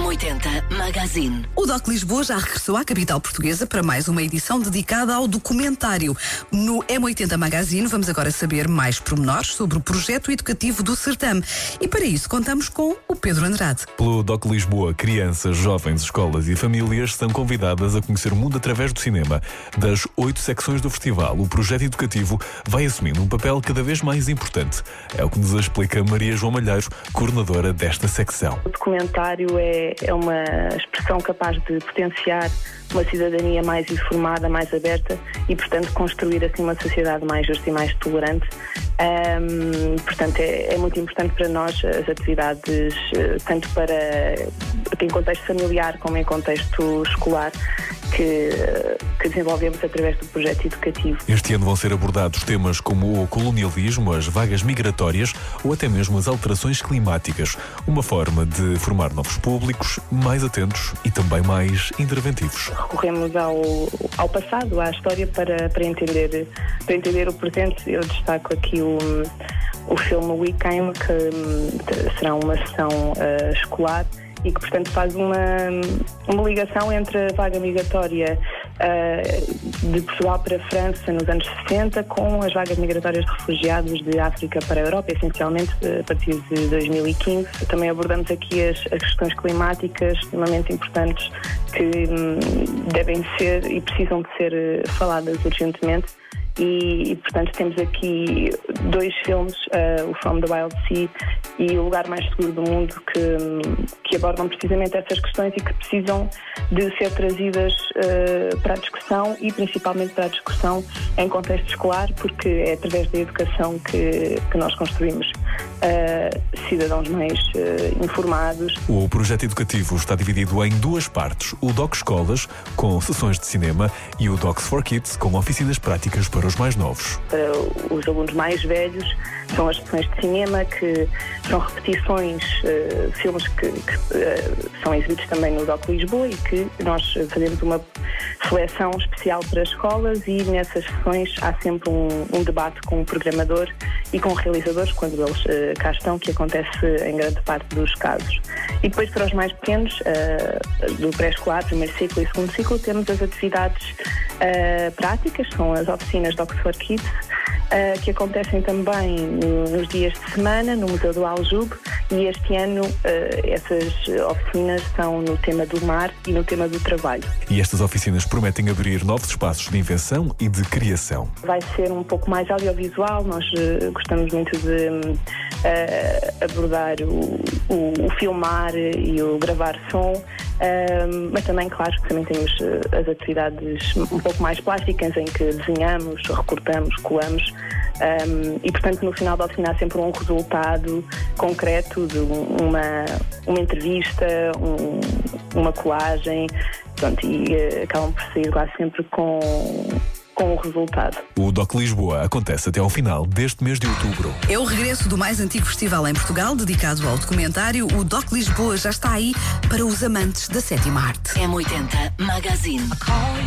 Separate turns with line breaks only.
M80 Magazine.
O DOC Lisboa já regressou à capital portuguesa para mais uma edição dedicada ao documentário. No M80 Magazine vamos agora saber mais pormenores sobre o projeto educativo do certame. E para isso contamos com o Pedro Andrade.
Pelo DOC Lisboa, crianças, jovens, escolas e famílias são convidadas a conhecer o mundo através do cinema. Das 8 secções do festival, o projeto educativo vai assumindo um papel cada vez mais importante. É o que nos explica Maria João Malheiro, coordenadora desta secção.
O documentário é uma expressão capaz de potenciar uma cidadania mais informada, mais aberta e, portanto, construir assim uma sociedade mais justa e mais tolerante. Portanto, é muito importante para nós as atividades, tanto em contexto familiar como em contexto escolar, que desenvolvemos através do projeto educativo.
Este ano vão ser abordados temas como o colonialismo, as vagas migratórias ou até mesmo as alterações climáticas. Uma forma de formar novos públicos, mais atentos e também mais interventivos.
Recorremos ao passado, à história, para entender o presente. Eu destaco aqui o filme We Came, que será uma sessão escolar e que, portanto, faz uma ligação entre a vaga migratória de Portugal para a França nos anos 60 com as vagas migratórias de refugiados de África para a Europa, essencialmente a partir de 2015. Também abordamos aqui as questões climáticas, extremamente importantes, que devem ser e precisam de ser faladas urgentemente. E, portanto, temos aqui 2 filmes, o From the Wild Sea e O Lugar Mais Seguro do Mundo, que abordam precisamente essas questões e que precisam de ser trazidas para a discussão e principalmente para a discussão em contexto escolar, porque é através da educação que nós construímos cidadãos mais informados.
O projeto educativo está dividido em 2 partes: o DOC Escolas, com sessões de cinema, e o DOCs for Kids, com oficinas práticas para os mais novos.
Para os alunos mais velhos, são as sessões de cinema, que são repetições, filmes que são exibidos também no DOC Lisboa e que nós fazemos uma seleção especial para escolas, e nessas sessões há sempre um debate com o programador e com realizadores, quando eles cá estão, que acontece em grande parte dos casos. E depois, para os mais pequenos, do pré-escolar, primeiro ciclo e segundo ciclo, temos as atividades práticas, são as oficinas DOC for Kids, que acontecem também nos dias de semana no Museu do Aljube, e este ano essas oficinas são no tema do mar e no tema do trabalho.
E estas oficinas prometem abrir novos espaços de invenção e de criação.
Vai ser um pouco mais audiovisual, nós gostamos muito de abordar o filmar e o gravar som, mas também, claro, que também temos as atividades um pouco mais plásticas, em que desenhamos, recortamos, colamos, e, portanto, no final da oficina há sempre um resultado concreto de uma entrevista, uma colagem, pronto, e acabam por sair lá sempre com o resultado.
O DOC Lisboa acontece até ao final deste mês de outubro.
É o regresso do mais antigo festival em Portugal, dedicado ao documentário. O DOC Lisboa já está aí para os amantes da 7ª arte.
M80 Magazine.